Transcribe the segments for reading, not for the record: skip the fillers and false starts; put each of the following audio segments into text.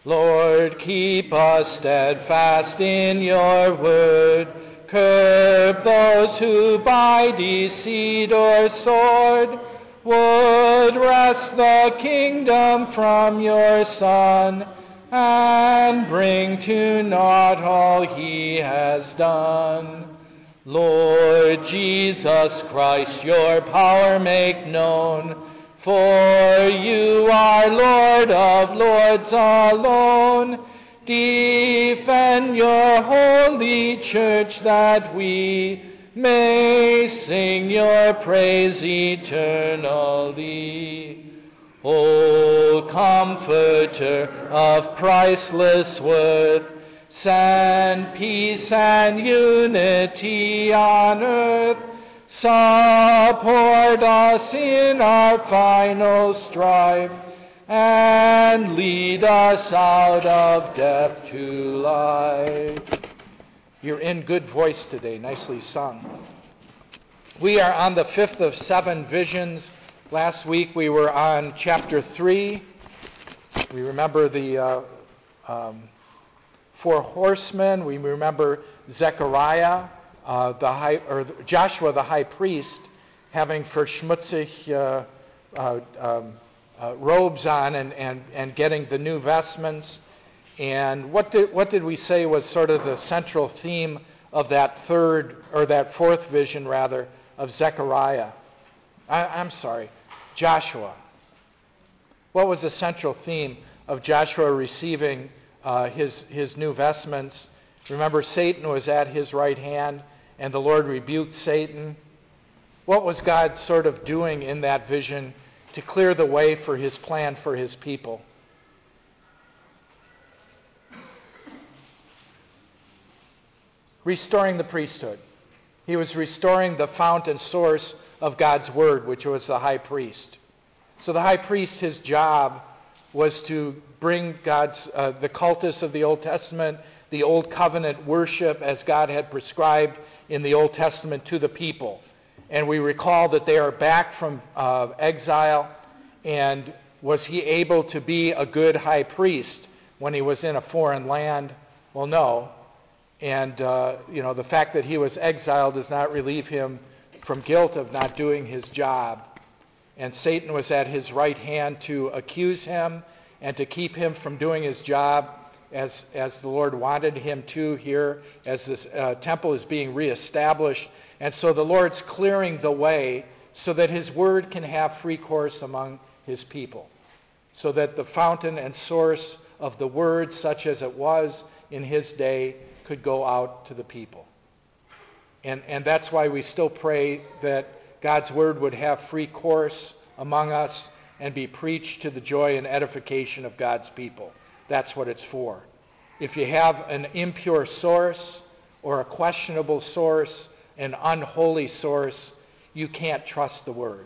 Lord, keep us steadfast in your word. Curb those who by deceit or sword would wrest the kingdom from your Son, and bring to naught all he has done. Lord Jesus Christ, your power make known, for you are Lord of lords alone. Defend your holy church, that we may sing your praise eternally. O Comforter of priceless worth, send peace and unity on earth. Support us in our final strife, and lead us out of death to life. You're in good voice today, nicely sung. We are on the fifth of 7 visions. Last week we were on chapter 3. We remember the 4 horsemen. We remember Zechariah, Joshua the high priest, having verschmutzig robes on and getting the new vestments. And what did we say was sort of the central theme of that fourth vision of Zechariah? Joshua. What was the central theme of Joshua receiving his new vestments? Remember, Satan was at his right hand, and the Lord rebuked Satan. What was God sort of doing in that vision to clear the way for his plan for his people? Restoring the priesthood. He was restoring the fount and source of God's word, which was the high priest. So the high priest, his job was to bring the cultus of the Old Testament, the Old Covenant worship as God had prescribed in the Old Testament to the people. And we recall that they are back from exile, and was he able to be a good high priest when he was in a foreign land? Well, no. And the fact that he was exiled does not relieve him from guilt of not doing his job. And Satan was at his right hand to accuse him and to keep him from doing his job as the Lord wanted him to here, as this temple is being reestablished. And so the Lord's clearing the way so that his word can have free course among his people, so that the fountain and source of the word, such as it was in his day, could go out to the people. And that's why we still pray that God's word would have free course among us and be preached to the joy and edification of God's people. That's what it's for. If you have an impure source or a questionable source, an unholy source, you can't trust the word.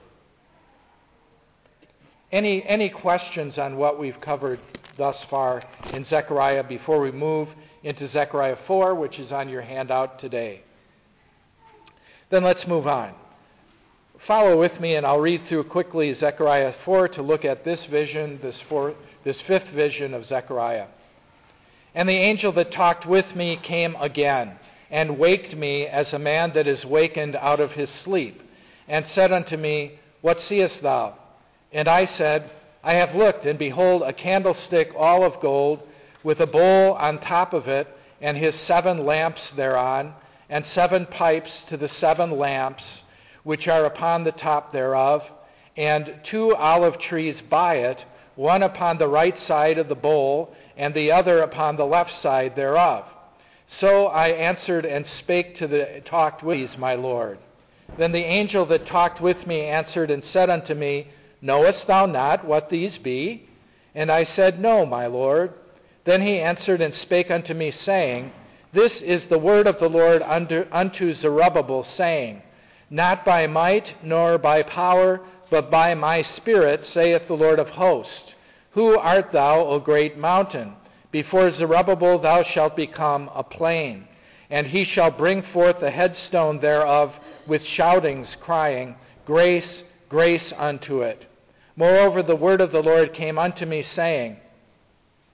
Any questions on what we've covered thus far in Zechariah before we move into Zechariah 4, which is on your handout today? Then let's move on. Follow with me, and I'll read through quickly Zechariah 4 to look at this vision, this fifth vision of Zechariah. And the angel that talked with me came again, and waked me as a man that is wakened out of his sleep, and said unto me, What seest thou? And I said, I have looked, and behold, a candlestick all of gold, with a bowl on top of it, and his 7 lamps thereon, and 7 pipes to the 7 lamps, which are upon the top thereof, and 2 olive trees by it, one upon the right side of the bowl, and the other upon the left side thereof. So I answered and spake to the talked with these, my Lord. Then the angel that talked with me answered and said unto me, Knowest thou not what these be? And I said, No, my Lord. Then he answered and spake unto me, saying, This is the word of the Lord unto Zerubbabel, saying, Not by might nor by power, but by my Spirit, saith the Lord of hosts. Who art thou, O great mountain? Before Zerubbabel thou shalt become a plain. And he shall bring forth the headstone thereof with shoutings, crying, Grace, grace unto it. Moreover, the word of the Lord came unto me, saying,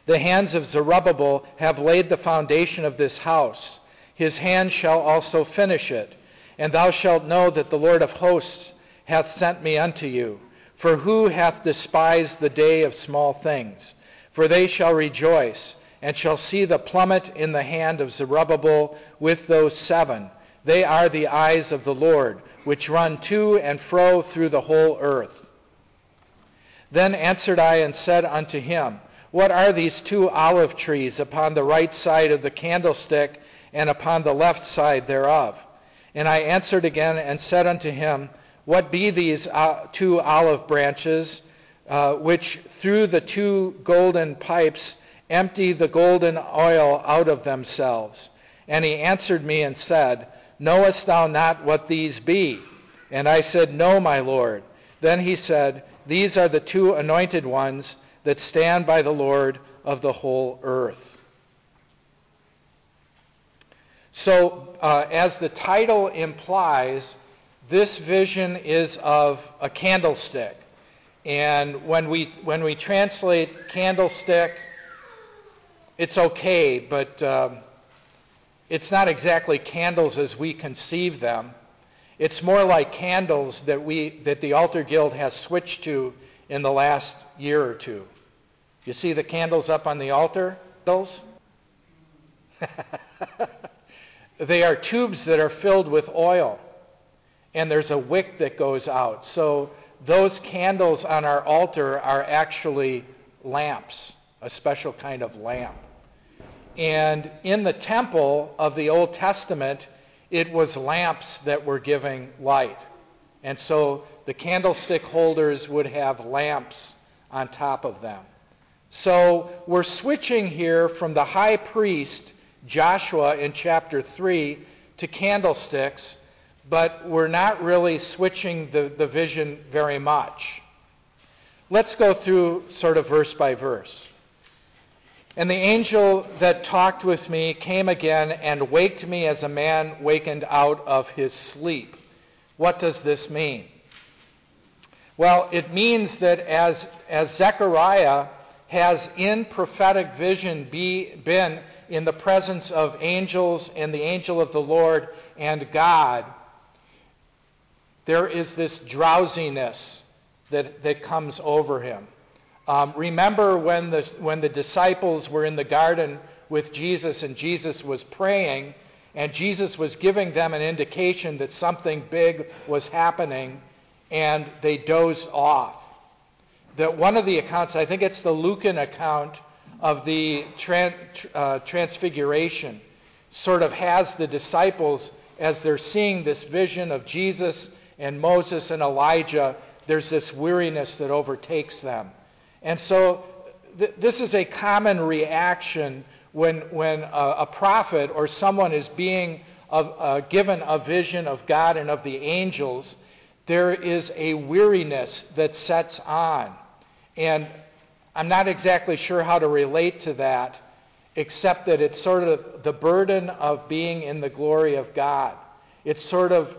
The hands of Zerubbabel have laid the foundation of this house. His hand shall also finish it. And thou shalt know that the Lord of hosts hath sent me unto you. For who hath despised the day of small things? For they shall rejoice, and shall see the plummet in the hand of Zerubbabel with those 7. They are the eyes of the Lord, which run to and fro through the whole earth. Then answered I and said unto him, What are these 2 olive trees upon the right side of the candlestick, and upon the left side thereof? And I answered again and said unto him, What be these 2 olive branches, which through the 2 golden pipes empty the golden oil out of themselves? And he answered me and said, Knowest thou not what these be? And I said, No, my Lord. Then he said, These are the 2 anointed ones that stand by the Lord of the whole earth. So, as the title implies, this vision is of a candlestick. And when we translate candlestick, it's okay, but it's not exactly candles as we conceive them. It's more like candles that the Altar Guild has switched to in the last year or two. You see the candles up on the altar? Those? They are tubes that are filled with oil, and there's a wick that goes out. So those candles on our altar are actually lamps, a special kind of lamp. And in the temple of the Old Testament, it was lamps that were giving light. And so the candlestick holders would have lamps on top of them. So we're switching here from the high priest, Joshua, in chapter 3, to candlesticks, but we're not really switching the vision very much. Let's go through sort of verse by verse. And the angel that talked with me came again and waked me as a man wakened out of his sleep. What does this mean? Well, it means that as Zechariah has in prophetic vision been in the presence of angels and the angel of the Lord and God, there is this drowsiness that comes over him. Remember when the disciples were in the garden with Jesus and Jesus was praying and Jesus was giving them an indication that something big was happening and they dozed off. That one of the accounts, I think it's the Lucan account of the transfiguration, sort of has the disciples, as they're seeing this vision of Jesus and Moses and Elijah, there's this weariness that overtakes them. And so this is a common reaction when a prophet or someone is being given a vision of God and of the angels. There is a weariness that sets on. And I'm not exactly sure how to relate to that, except that it's sort of the burden of being in the glory of God. It's sort of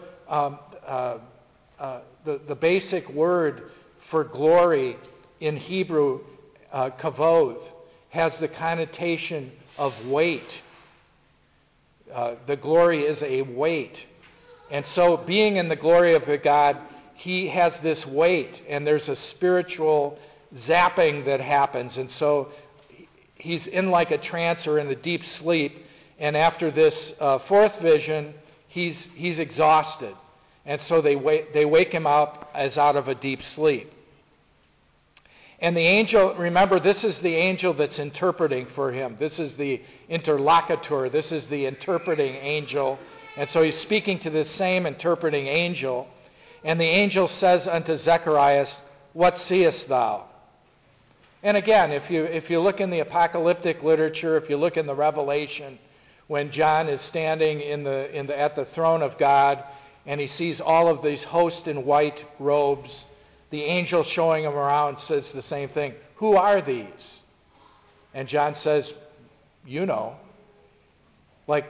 the basic word for glory in Hebrew, kavod, has the connotation of weight. The glory is a weight. And so being in the glory of the God, he has this weight, and there's a spiritual zapping that happens. And so he's in like a trance or in a deep sleep. And after this fourth vision, he's exhausted. And so they wake him up as out of a deep sleep. And the angel, remember, this is the angel that's interpreting for him. This is the interlocutor. This is the interpreting angel. And so he's speaking to this same interpreting angel. And the angel says unto Zacharias, What seest thou? And again, if you look in the apocalyptic literature, if you look in the Revelation, when John is standing at the throne of God, and he sees all of these hosts in white robes, the angel showing him around says the same thing. Who are these? And John says, you know. Like,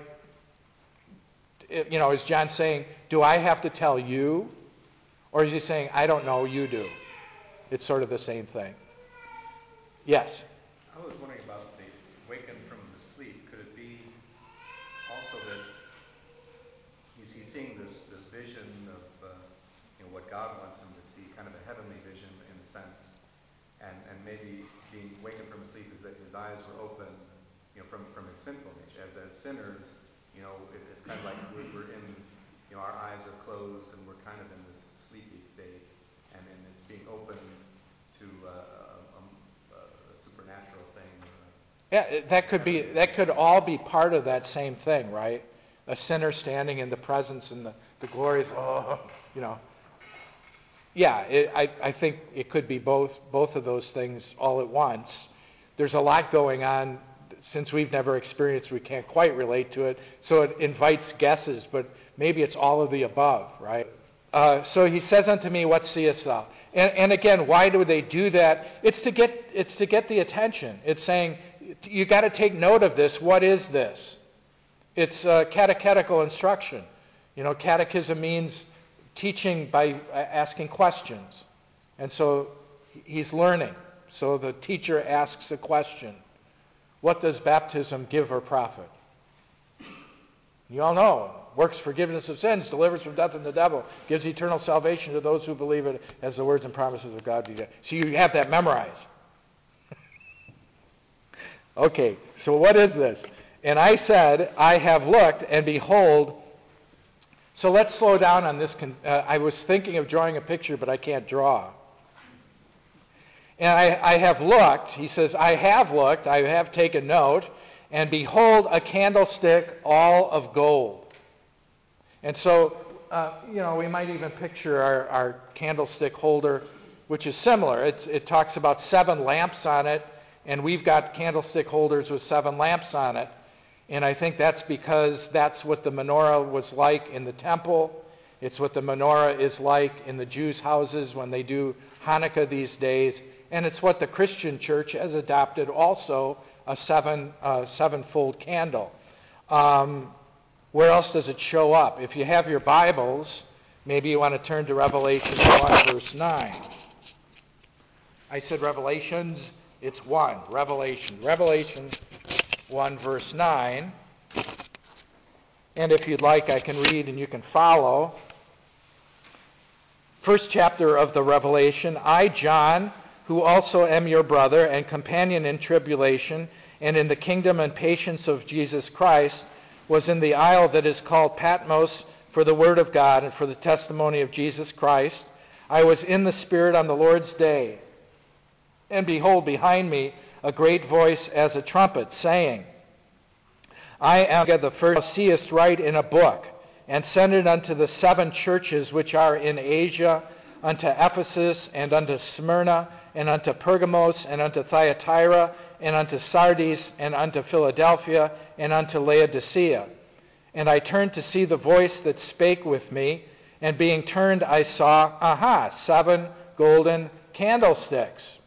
is John saying, do I have to tell you? Or is he saying, I don't know, you do? It's sort of the same thing. Yes? I was wondering about the waken from the sleep. Could it be also that he's seeing this vision of what God wants him to see, kind of a heavenly vision in a sense, and maybe being wakened from sleep is that his eyes were open, from his sinful nature. As sinners, it's kind of like we're in, our eyes are closed and we're kind of in this sleepy state, and it's being opened to a supernatural thing. Yeah, that could all be part of that same thing, right? A sinner standing in the presence and the glories, Yeah, I think it could be both of those things all at once. There's a lot going on. Since we've never experienced, we can't quite relate to it, so it invites guesses, but maybe it's all of the above, right? So he says unto me, what seest thou? And again, why do they do that? It's to get the attention. It's saying, you got to take note of this. What is this? It's catechetical instruction. Catechism means teaching by asking questions. And so he's learning. So the teacher asks a question. What does baptism give or profit? You all know. Works forgiveness of sins, delivers from death and the devil, gives eternal salvation to those who believe it, as the words and promises of God be. So you have that memorized. Okay, so what is this? And I said, I have looked, and behold. So let's slow down on this. I was thinking of drawing a picture, but I can't draw. And I have looked, he says, I have looked, I have taken note, and behold, a candlestick all of gold. And so, we might even picture our candlestick holder, which is similar. It talks about 7 lamps on it, and we've got candlestick holders with 7 lamps on it. And I think that's because that's what the menorah was like in the temple. It's what the menorah is like in the Jews' houses when they do Hanukkah these days. And it's what the Christian church has adopted also, a sevenfold candle. Where else does it show up? If you have your Bibles, maybe you want to turn to Revelation 1, verse 9. I said Revelations, it's 1. Revelation 1, verse 9. And if you'd like, I can read and you can follow. First chapter of the Revelation. I, John, who also am your brother and companion in tribulation and in the kingdom and patience of Jesus Christ, was in the isle that is called Patmos for the word of God and for the testimony of Jesus Christ. I was in the Spirit on the Lord's day. And behold, behind me a great voice as a trumpet, saying, I am the first thou seest write in a book, and send it unto the 7 churches which are in Asia, unto Ephesus, and unto Smyrna, and unto Pergamos, and unto Thyatira, and unto Sardis, and unto Philadelphia, and unto Laodicea. And I turned to see the voice that spake with me, and being turned I saw, 7 golden candlesticks.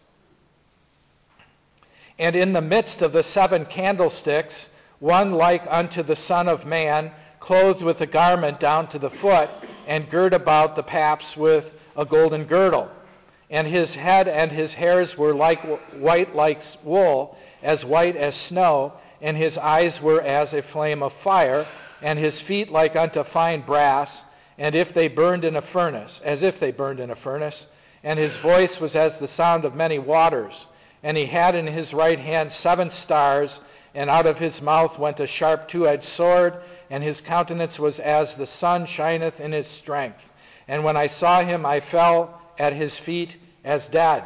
And in the midst of the 7 candlesticks, one like unto the Son of Man, clothed with a garment down to the foot, and girt about the paps with a golden girdle. And his head and his hairs were white like wool, as white as snow, and his eyes were as a flame of fire, and his feet like unto fine brass, and as if they burned in a furnace, and his voice was as the sound of many waters. And he had in his right hand 7 stars, and out of his mouth went a sharp 2-edged sword, and his countenance was as the sun shineth in his strength. And when I saw him, I fell at his feet as dead.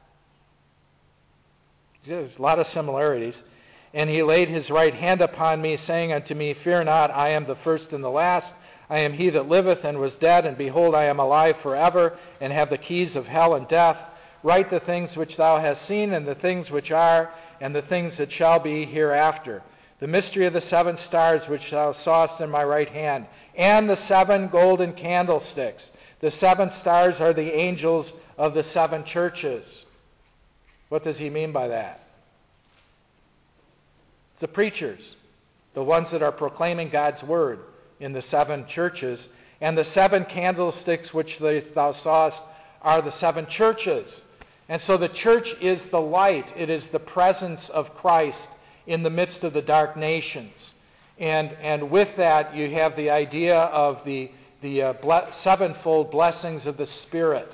There's a lot of similarities. And he laid his right hand upon me, saying unto me, Fear not, I am the first and the last. I am he that liveth and was dead, and behold, I am alive forever, and have the keys of hell and death. Write the things which thou hast seen, and the things which are, and the things that shall be hereafter. The mystery of the 7 stars which thou sawest in my right hand, and the 7 golden candlesticks. The 7 stars are the angels of the 7 churches. What does he mean by that? It's the preachers, the ones that are proclaiming God's word in the 7 churches. And the 7 candlesticks which thou sawest are the 7 churches. And so the church is the light. It is the presence of Christ in the midst of the dark nations. And with that, you have the idea of the sevenfold blessings of the Spirit.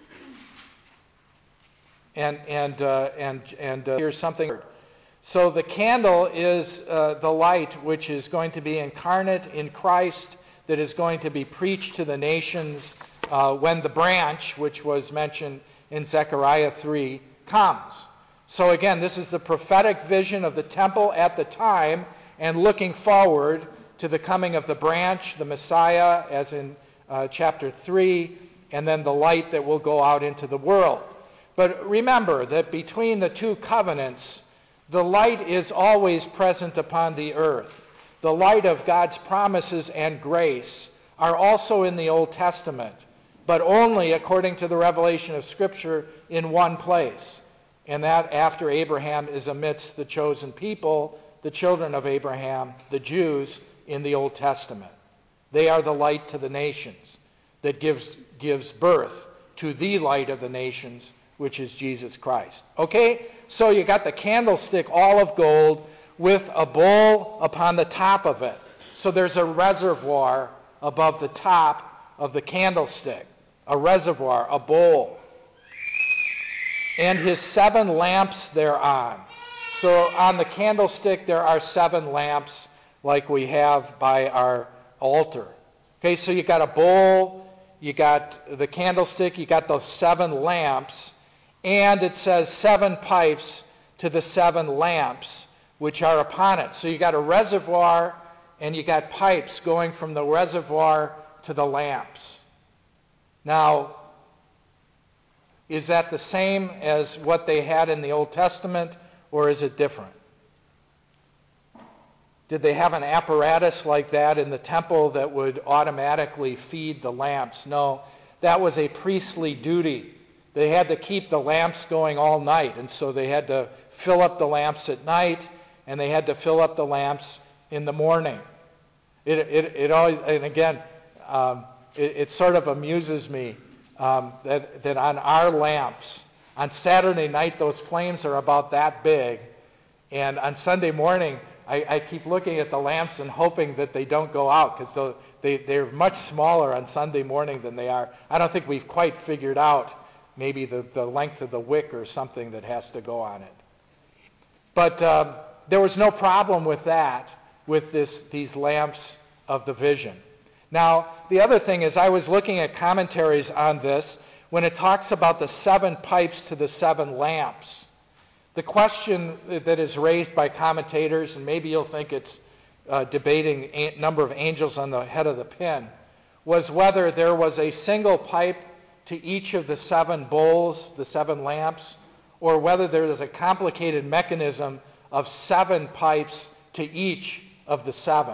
And here's something. So the candle is the light which is going to be incarnate in Christ, that is going to be preached to the nations when the branch, which was mentioned in Zechariah 3, comes. So again, this is the prophetic vision of the temple at the time, and looking forward to the coming of the branch, the Messiah, as in chapter 3, and then the light that will go out into the world. But remember that between the two covenants, the light is always present upon the earth. The light of God's promises and grace are also in the Old Testament, but only according to the revelation of Scripture in one place, and that after Abraham is amidst the chosen people, the children of Abraham, the Jews, in the Old Testament. They are the light to the nations that gives birth to the light of the nations, which is Jesus Christ. Okay? So you got the candlestick all of gold with a bowl upon the top of it. So there's a reservoir above the top of the candlestick. A reservoir, a bowl. And his 7 lamps thereon. So on the candlestick there are 7 lamps like we have by our altar. Okay, so you got a bowl, you got the candlestick, you got those 7 lamps, and it says 7 pipes to the 7 lamps which are upon it. So you got a reservoir and you got pipes going from the reservoir to the lamps. Now, is that the same as what they had in the Old Testament, or is it different? Did they have an apparatus like that in the temple that would automatically feed the lamps? No, that was a priestly duty. They had to keep the lamps going all night, and so they had to fill up the lamps at night, and they had to fill up the lamps in the morning. It always, and again, it sort of amuses me that on our lamps, on Saturday night, those flames are about that big, and on Sunday morning, I keep looking at the lamps and hoping that they don't go out, because they're much smaller on Sunday morning than they are. I don't think we've quite figured out maybe the length of the wick or something that has to go on it. But there was no problem with that, with these lamps of the vision. Now, the other thing is, I was looking at commentaries on this when it talks about the 7 pipes to the 7 lamps. The question that is raised by commentators, and maybe you'll think it's debating number of angels on the head of the pin, was whether there was a single pipe to each of the 7 bowls, the 7 lamps, or whether there is a complicated mechanism of 7 pipes to each of the 7.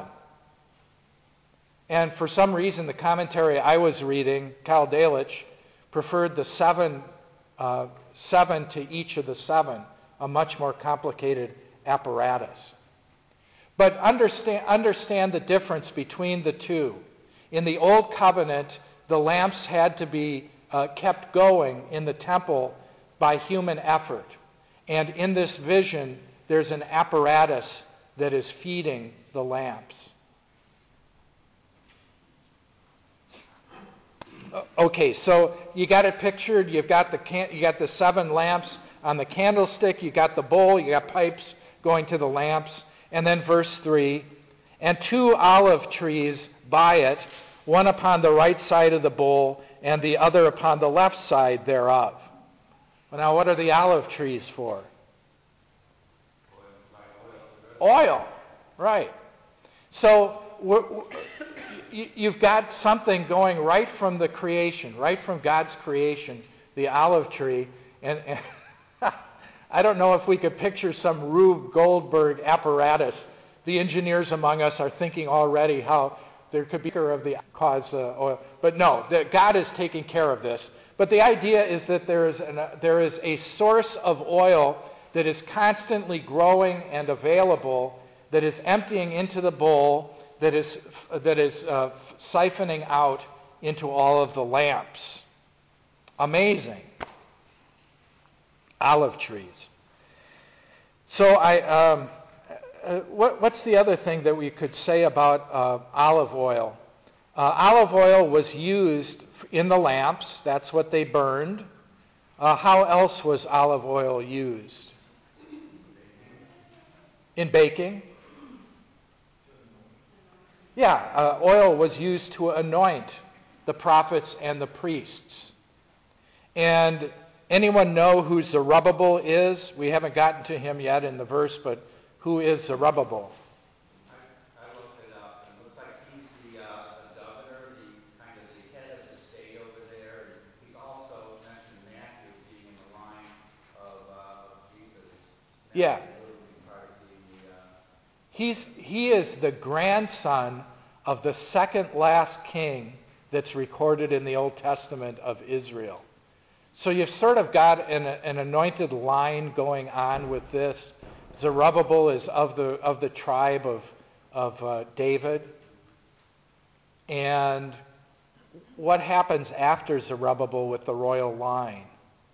And for some reason, the commentary I was reading, Cal Dalich, preferred the 7 to each of the 7, a much more complicated apparatus. But understand the difference between the two. In the Old Covenant, the lamps had to be kept going in the temple by human effort. And in this vision, there's an apparatus that is feeding the lamps. Okay, so you got it pictured. You got the 7 lamps on the candlestick. You got the bowl. You got pipes going to the lamps. And then verse 3, and 2 olive trees by it, one upon the right side of the bowl and the other upon the left side thereof. Well, now, what are the olive trees for? Oil, right. So you've got something going right from the creation, right from God's creation, the olive tree. And I don't know if we could picture some Rube Goldberg apparatus. The engineers among us are thinking already how there could be of the cause oil. But no, God is taking care of this. But the idea is that there is a source of oil that is constantly growing and available, that is emptying into the bowl, that is siphoning out into all of the lamps. Amazing. olive trees. So what's the other thing that we could say about olive oil? Olive oil was used in the lamps. That's what they burned. How else was olive oil used? In baking? Yeah, oil was used to anoint the prophets and the priests. And anyone know who Zerubbabel is? We haven't gotten to him yet in the verse, but who is Zerubbabel? I looked it up, and it looks like he's the governor, kind of the head of the state over there. He's also mentioned Matthew being in the line of Jesus. Yeah. Part of He is the grandson of the second last king that's recorded in the Old Testament of Israel. So you've sort of got an anointed line going on with this. Zerubbabel is of the tribe of David. And what happens after Zerubbabel with the royal line?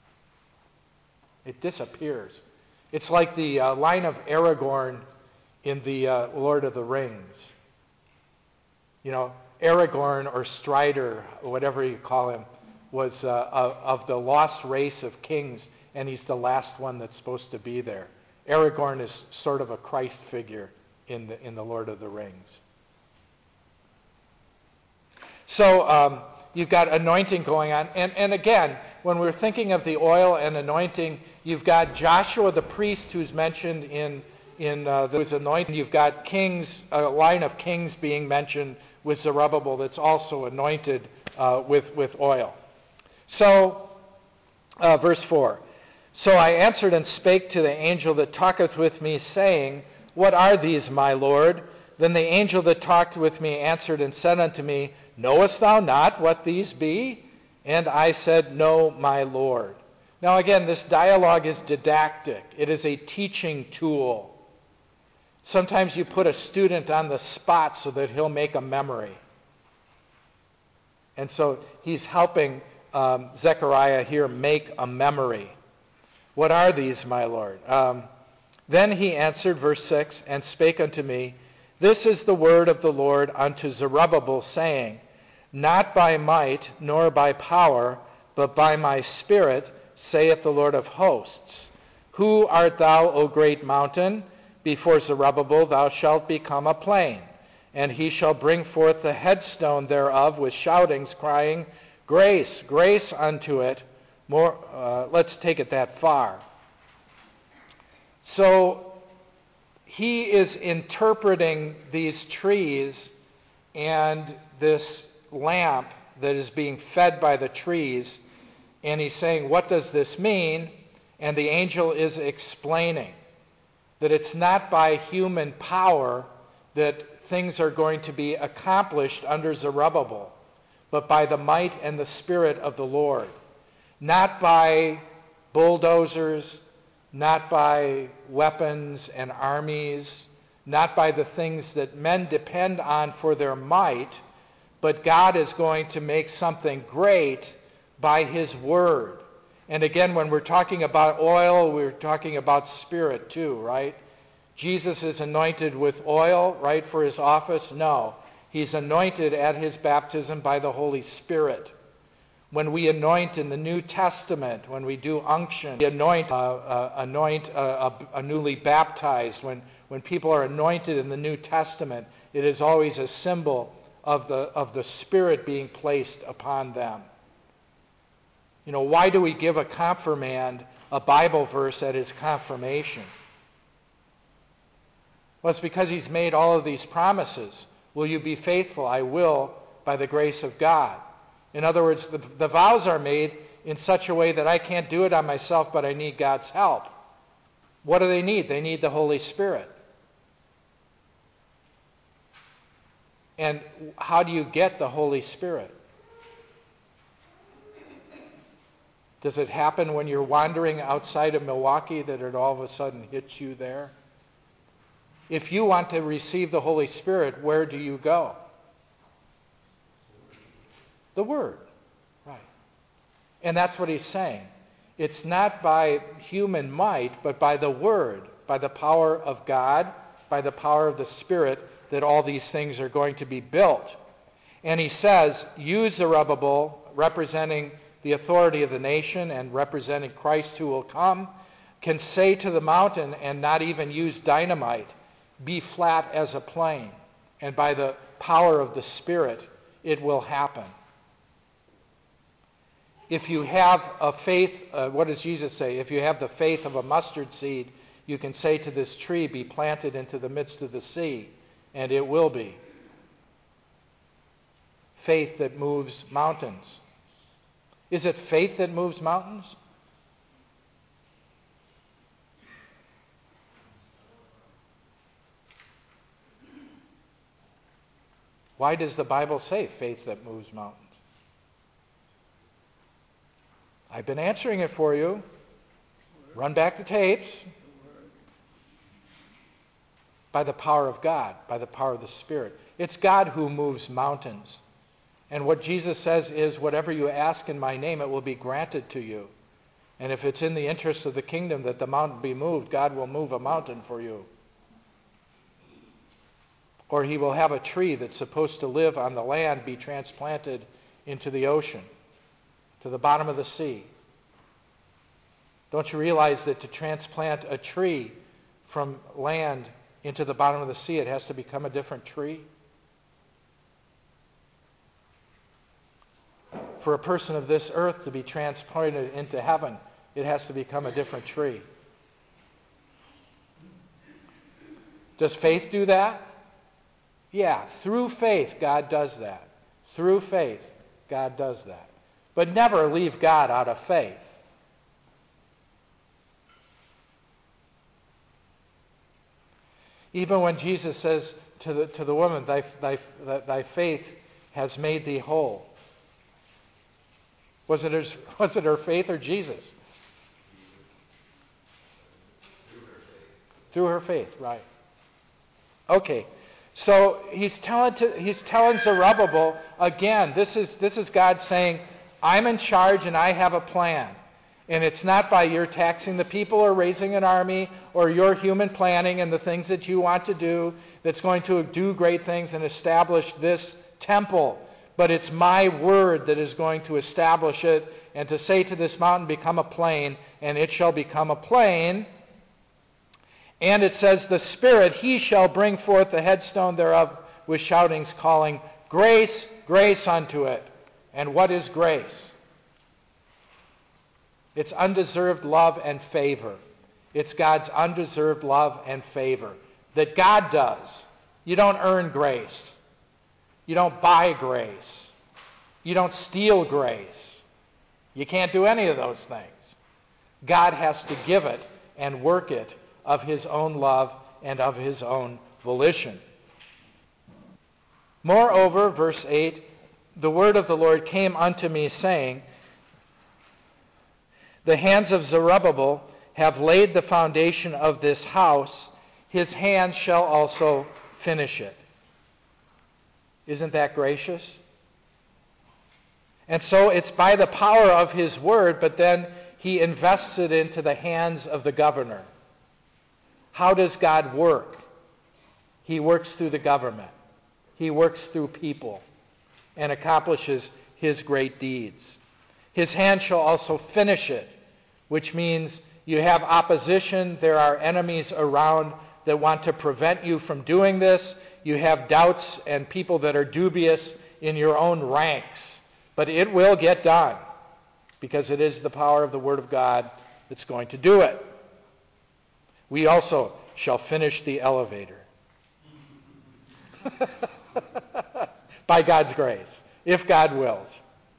It disappears. It's like the line of Aragorn in the Lord of the Rings. You know, Aragorn or Strider, or whatever you call him, was of the lost race of kings, and he's the last one that's supposed to be there. Aragorn is sort of a Christ figure in the Lord of the Rings. So you've got anointing going on. And again, when we're thinking of the oil and anointing, you've got Joshua the priest who's mentioned in who's anointed. You've got kings, a line of kings being mentioned with Zerubbabel that's also anointed with oil. So, verse 4. So I answered and spake to the angel that talketh with me, saying, What are these, my Lord? Then the angel that talked with me answered and said unto me, Knowest thou not what these be? And I said, No, my Lord. Now again, this dialogue is didactic. It is a teaching tool. Sometimes you put a student on the spot so that he'll make a memory. And so he's helping Zechariah here make a memory. What are these, my Lord? Then he answered, verse 6, and spake unto me, This is the word of the Lord unto Zerubbabel, saying, Not by might nor by power, but by my Spirit, saith the Lord of hosts. Who art thou, O great mountain? Before Zerubbabel thou shalt become a plain. And he shall bring forth the headstone thereof with shoutings, crying, Grace, grace unto it. Let's take it that far. So he is interpreting these trees and this lamp that is being fed by the trees, and he's saying, what does this mean? And the angel is explaining that it's not by human power that things are going to be accomplished under Zerubbabel, but by the might and the Spirit of the Lord. Not by bulldozers, not by weapons and armies, not by the things that men depend on for their might, but God is going to make something great by his word. And again, when we're talking about oil, we're talking about spirit too, right? Jesus is anointed with oil, right, for his office? No. He's anointed at his baptism by the Holy Spirit. When we anoint in the New Testament, when we do unction, we anoint a newly baptized. When people are anointed in the New Testament, it is always a symbol of the Spirit being placed upon them. You know, why do we give a confirmand a Bible verse at his confirmation? Well, it's because he's made all of these promises. Will you be faithful? I will, by the grace of God. In other words, the vows are made in such a way that I can't do it on myself, but I need God's help. What do they need? They need the Holy Spirit. And how do you get the Holy Spirit? Does it happen when you're wandering outside of Milwaukee that it all of a sudden hits you there? If you want to receive the Holy Spirit, where do you go? The Word. Right. And that's what he's saying. It's not by human might, but by the Word, by the power of God, by the power of the Spirit, that all these things are going to be built. And he says, you, Zerubbabel, representing the authority of the nation and representing Christ who will come, can say to the mountain and not even use dynamite, be flat as a plain. And by the power of the Spirit, it will happen. If you have a faith, what does Jesus say? If you have the faith of a mustard seed, you can say to this tree, be planted into the midst of the sea, and it will be. Faith that moves mountains. Is it faith that moves mountains? Why does the Bible say faith that moves mountains? I've been answering it for you. Run back the tapes. By the power of God, by the power of the Spirit. It's God who moves mountains. And what Jesus says is, whatever you ask in my name, it will be granted to you. And if it's in the interest of the kingdom that the mountain be moved, God will move a mountain for you. Or he will have a tree that's supposed to live on the land be transplanted into the ocean, to the bottom of the sea. Don't you realize that to transplant a tree from land into the bottom of the sea, it has to become a different tree? For a person of this earth to be transplanted into heaven, it has to become a different tree. Does faith do that? Yeah, through faith, God does that. Through faith, God does that. But never leave God out of faith. Even when Jesus says to the woman, thy faith has made thee whole. Was it her faith or Jesus? Through her faith, right. Okay, so he's telling Zerubbabel, again, this is God saying, I'm in charge and I have a plan. And it's not by your taxing the people or raising an army or your human planning and the things that you want to do that's going to do great things and establish this temple. But it's my word that is going to establish it, and to say to this mountain, become a plain, and it shall become a plain. And it says, the Spirit, he shall bring forth the headstone thereof with shoutings, calling, grace, grace unto it. And what is grace? It's undeserved love and favor. It's God's undeserved love and favor that God does. You don't earn grace. You don't buy grace. You don't steal grace. You can't do any of those things. God has to give it and work it of his own love and of his own volition. Moreover, verse 8, the word of the Lord came unto me, saying, the hands of Zerubbabel have laid the foundation of this house. His hands shall also finish it. Isn't that gracious? And so it's by the power of his word, but then he invests it into the hands of the governor. How does God work? He works through the government. He works through people and accomplishes his great deeds. His hand shall also finish it, which means you have opposition. There are enemies around that want to prevent you from doing this. You have doubts and people that are dubious in your own ranks. But it will get done because it is the power of the Word of God that's going to do it. We also shall finish the elevator. By God's grace, if God wills.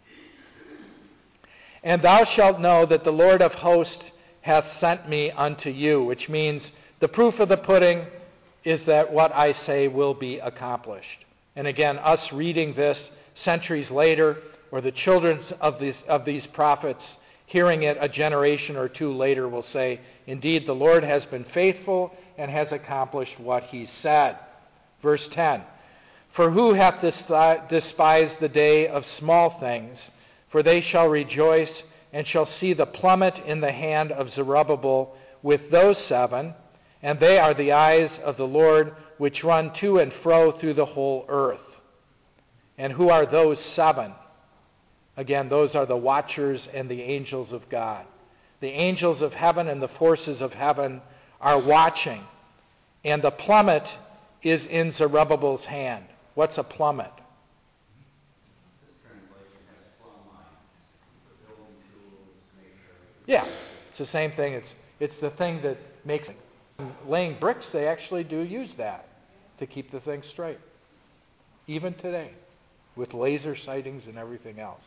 And thou shalt know that the Lord of hosts hath sent me unto you, which means the proof of the pudding is that what I say will be accomplished. And again, us reading this centuries later, or the children of these prophets hearing it a generation or two later will say, indeed, the Lord has been faithful and has accomplished what he said. Verse 10, for who hath despised the day of small things? For they shall rejoice and shall see the plummet in the hand of Zerubbabel with those 7, and they are the eyes of the Lord, which run to and fro through the whole earth. And who are those 7? Again, those are the watchers and the angels of God. The angels of heaven and the forces of heaven are watching. And the plummet is in Zerubbabel's hand. What's a plummet? This translation has plumb lines for building tools, measure. Yeah, it's the same thing. It's the thing that makes laying bricks. They actually do use that to keep the thing straight, even today, with laser sightings and everything else.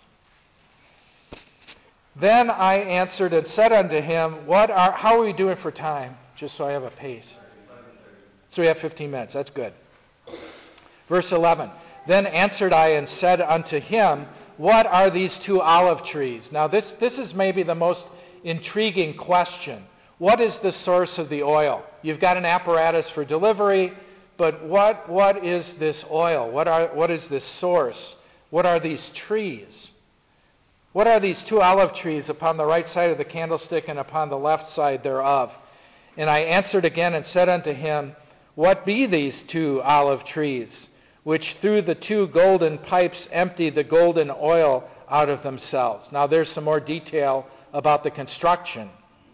Then I answered and said unto him, how are we doing for time? Just so I have a pace. So we have 15 minutes. That's good. Verse 11. Then answered I and said unto him, what are these 2 olive trees? Now this is maybe the most intriguing question. What is the source of the oil? You've got an apparatus for delivery, but what is this oil? What is this source? What are these trees? What are these 2 olive trees upon the right side of the candlestick and upon the left side thereof? And I answered again and said unto him, what be these 2 olive trees, which through the 2 golden pipes empty the golden oil out of themselves? Now there's some more detail about the construction.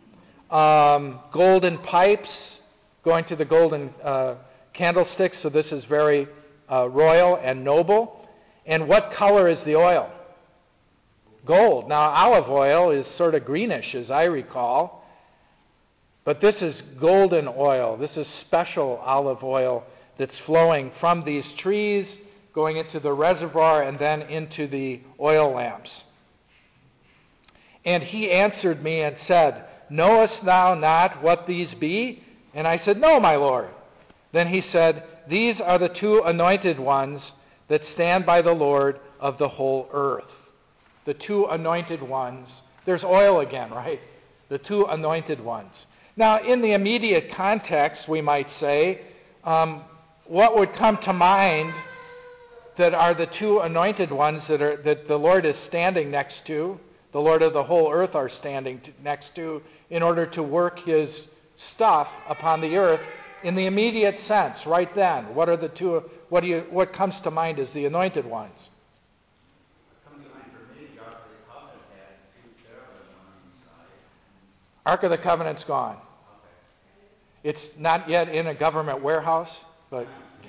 Golden pipes going to the golden candlesticks, so this is very royal and noble. And what color is the oil? Gold. Now, olive oil is sort of greenish, as I recall. But this is golden oil. This is special olive oil that's flowing from these trees, going into the reservoir, and then into the oil lamps. And he answered me and said, knowest thou not what these be? And I said, no, my Lord. Then he said, these are the 2 anointed ones that stand by the Lord of the whole earth. The 2 anointed ones. There's oil again, right? The 2 anointed ones. Now, in the immediate context, we might say, what would come to mind that are the 2 anointed ones that the Lord is standing next to, the Lord of the whole earth are standing next to, in order to work his stuff upon the earth in the immediate sense, right then? What are the 2? What comes to mind as the anointed ones? Ark of the Covenant's gone. It's not yet in a government warehouse, but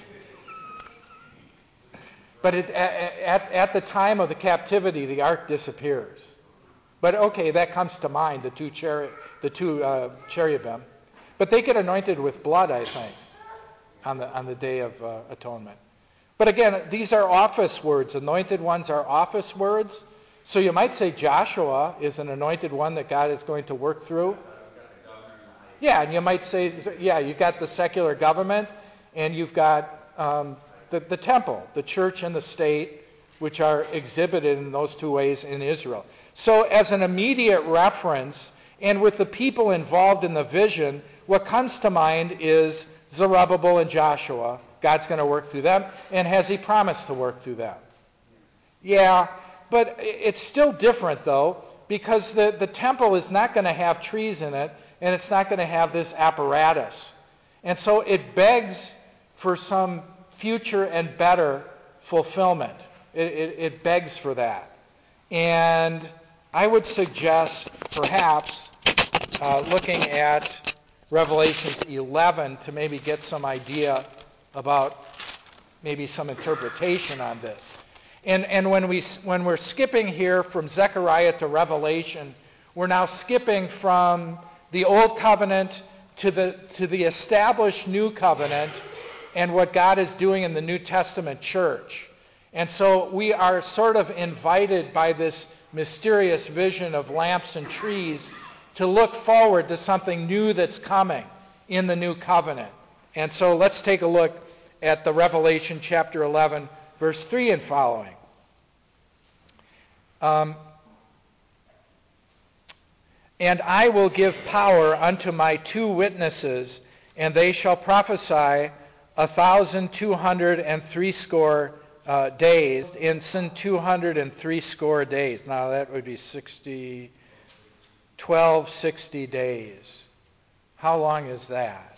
at the time of the captivity, the ark disappears. But okay, that comes to mind, the two cherubim. But they get anointed with blood, I think, on the Day of Atonement. But again, these are office words. Anointed ones are office words. So you might say Joshua is an anointed one that God is going to work through. Yeah, and you might say, you've got the secular government, and you've got the temple, the church and the state, which are exhibited in those 2 ways in Israel. So as an immediate reference, and with the people involved in the vision, what comes to mind is Zerubbabel and Joshua. God's going to work through them, and has he promised to work through them? Yeah, but it's still different, though, because the temple is not going to have trees in it, and it's not going to have this apparatus. And so it begs for some future and better fulfillment. It begs for that. And I would suggest, perhaps, looking at Revelation 11 to maybe get some idea about maybe some interpretation on this. And when we're skipping here from Zechariah to Revelation, we're now skipping from the Old Covenant to the established New Covenant and what God is doing in the New Testament church. And so we are sort of invited by this mysterious vision of lamps and trees to look forward to something new that's coming in the New Covenant. And so let's take a look at the Revelation chapter 11, verse 3 and following. And I will give power unto my 2 witnesses, and they shall prophesy 1,260 days, in 260 days. Now that would be 60. 1260 days. How long is that?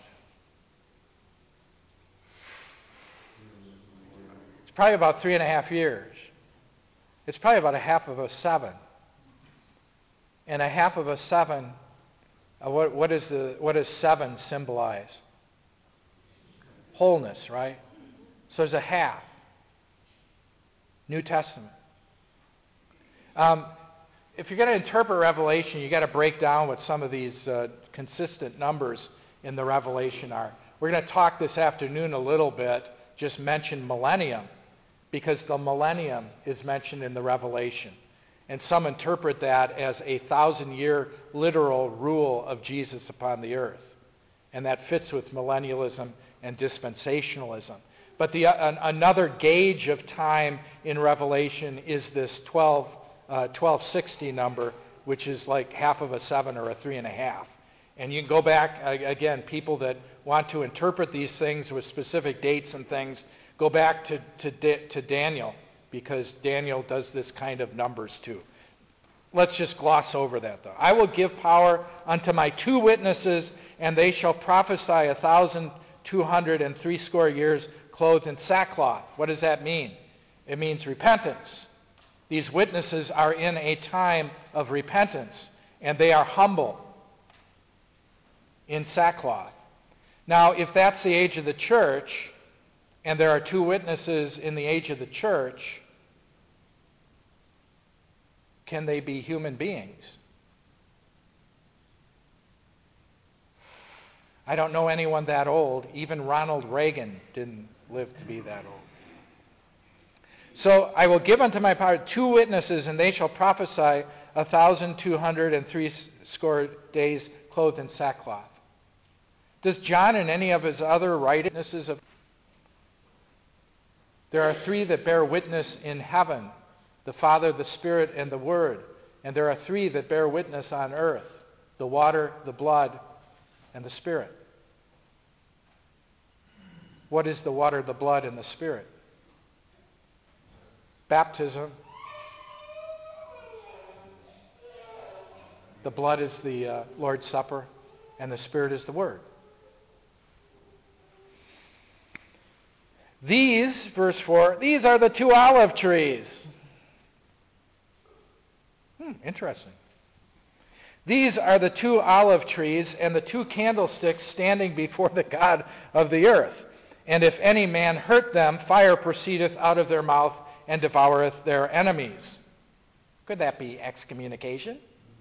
It's probably about 3.5 years. It's probably about a half of a 7. And a half of a 7, what does 7 symbolize? Wholeness, right? So there's a half. New Testament. If you're going to interpret Revelation, you've got to break down what some of these consistent numbers in the Revelation are. We're going to talk this afternoon a little bit, just mention millennium, because the millennium is mentioned in the Revelation. And some interpret that as a 1,000-year literal rule of Jesus upon the earth. And that fits with millennialism and dispensationalism. But another gauge of time in Revelation is this 1260 number, which is like half of a 7 or a 3.5. And you can go back, again, people that want to interpret these things with specific dates and things, go back to Daniel, because Daniel does this kind of numbers too. Let's just gloss over that, though. I will give power unto my 2 witnesses, and they shall prophesy 1,260 years, clothed in sackcloth. What does that mean? It means repentance. These witnesses are in a time of repentance, and they are humble in sackcloth. Now, if that's the age of the church, and there are 2 witnesses in the age of the church, can they be human beings? I don't know anyone that old. Even Ronald Reagan didn't live to be that old. So I will give unto my power 2 witnesses, and they shall prophesy 1,260 days, clothed in sackcloth. Does John and any of his other writings of... There are 3 that bear witness in heaven, the Father, the Spirit, and the Word. And there are 3 that bear witness on earth, the water, the blood, and the Spirit. What is the water, the blood, and the Spirit? Baptism. The blood is the Lord's Supper, and the Spirit is the Word. These, verse 4, these are the 2 olive trees. Interesting. These are the 2 olive trees and the 2 candlesticks standing before the God of the earth. And if any man hurt them, fire proceedeth out of their mouth and devoureth their enemies. Could that be excommunication?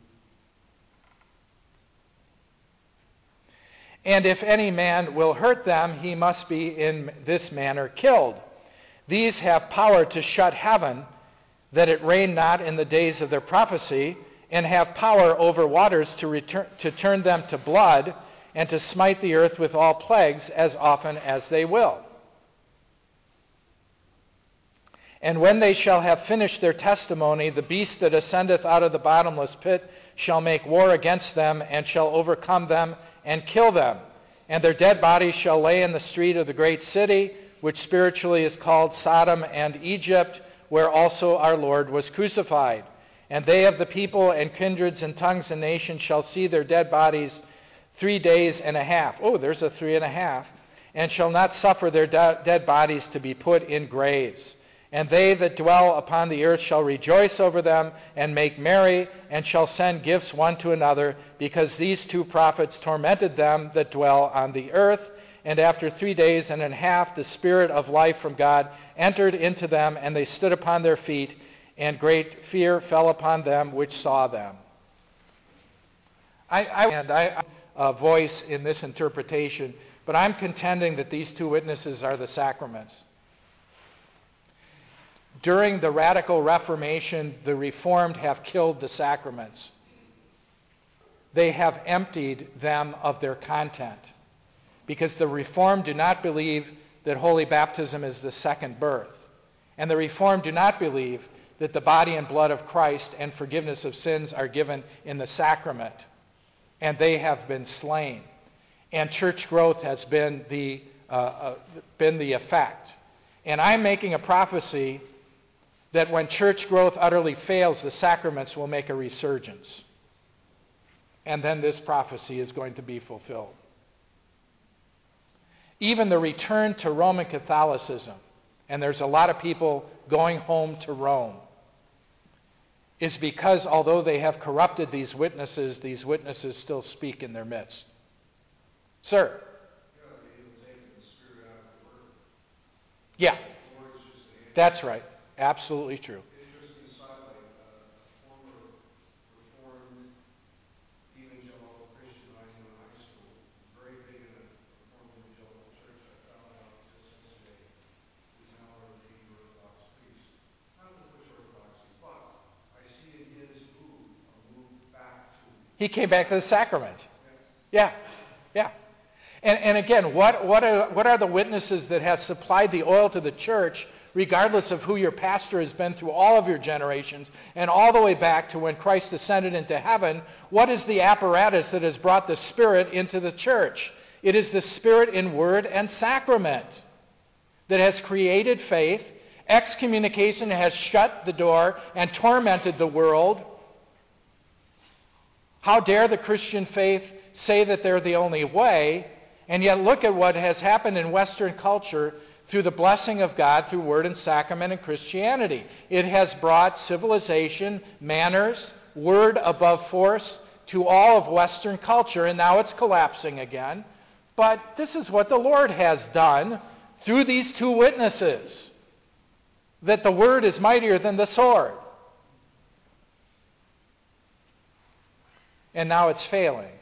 And if any man will hurt them, he must be in this manner killed. These have power to shut heaven, that it rain not in the days of their prophecy, and have power over waters to turn them to blood, and to smite the earth with all plagues as often as they will. And when they shall have finished their testimony, the beast that ascendeth out of the bottomless pit shall make war against them, and shall overcome them, and kill them. And their dead bodies shall lay in the street of the great city, which spiritually is called Sodom and Egypt, where also our Lord was crucified. And they of the people and kindreds and tongues and nations shall see their dead bodies 3 days and a half. Oh, there's a 3.5. And shall not suffer their dead bodies to be put in graves. And they that dwell upon the earth shall rejoice over them and make merry, and shall send gifts one to another, because these 2 prophets tormented them that dwell on the earth. And after 3 days and a half the Spirit of life from God entered into them, and they stood upon their feet, and great fear fell upon them which saw them. I a voice in this interpretation, but I'm contending that these 2 witnesses are the sacraments. During the Radical Reformation, the Reformed have killed the sacraments. They have emptied them of their content, because the Reformed do not believe that holy baptism is the second birth. And the Reformed do not believe that the body and blood of Christ and forgiveness of sins are given in the sacrament. And they have been slain. And church growth has been the effect. And I'm making a prophecy that when church growth utterly fails, the sacraments will make a resurgence. and then this prophecy is going to be fulfilled. Even the return to Roman Catholicism, and there's a lot of people going home to Rome, is because although they have corrupted these witnesses still speak in their midst. Sir? Yeah, that's right. Absolutely true. Interesting sidelight. Former Reformed evangelical Christian I knew in high school was very big in a Reformed evangelical church. I found out just yesterday he's now a ordained Orthodox priest. Not to push orthodoxy, but I see in his move a move back to. He came back to the sacrament. Yeah, yeah. And again, what are the witnesses that have supplied the oil to the church, regardless of who your pastor has been through all of your generations, and all the way back to when Christ ascended into heaven? What is the apparatus that has brought the Spirit into the church? It is the Spirit in word and sacrament that has created faith. Excommunication has shut the door and tormented the world. How dare the Christian faith say that they're the only way? And yet look at what has happened in Western culture through the blessing of God through word and sacrament and Christianity. It has brought civilization, manners, word above force to all of Western culture, and now it's collapsing again. But this is what the Lord has done through these two witnesses, that the word is mightier than the sword. And now it's failing.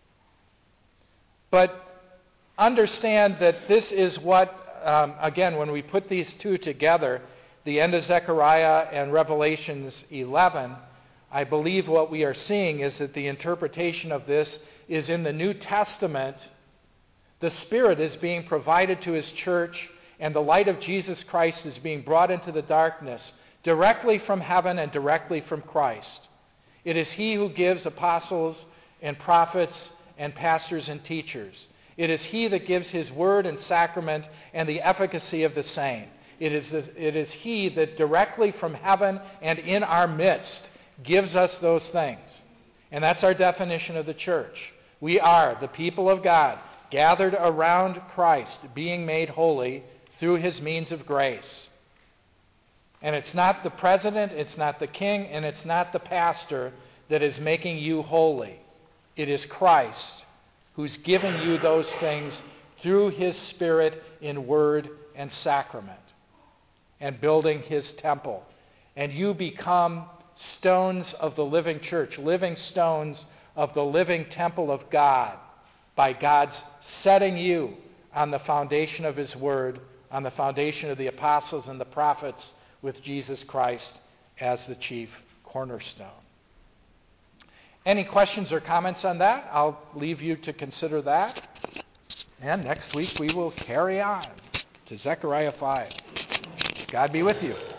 But understand that this is what, again, when we put these two together, the end of Zechariah and Revelations 11, I believe what we are seeing is that the interpretation of this is in the New Testament. The Spirit is being provided to His church, and the light of Jesus Christ is being brought into the darkness directly from heaven and directly from Christ. It is He who gives apostles and prophets and pastors and teachers. It is He that gives His word and sacrament and the efficacy of the same. It is He that directly from heaven and in our midst gives us those things. And that's our definition of the church. We are the people of God, gathered around Christ, being made holy through His means of grace. And it's not the president, it's not the king, and it's not the pastor that is making you holy. It is Christ who's given you those things through His Spirit in word and sacrament, and building His temple. And you become stones of the living church, living stones of the living temple of God, by God's setting you on the foundation of His word, on the foundation of the apostles and the prophets, with Jesus Christ as the chief cornerstone. Any questions or comments on that? I'll leave you to consider that. And next week we will carry on to Zechariah 5. God be with you.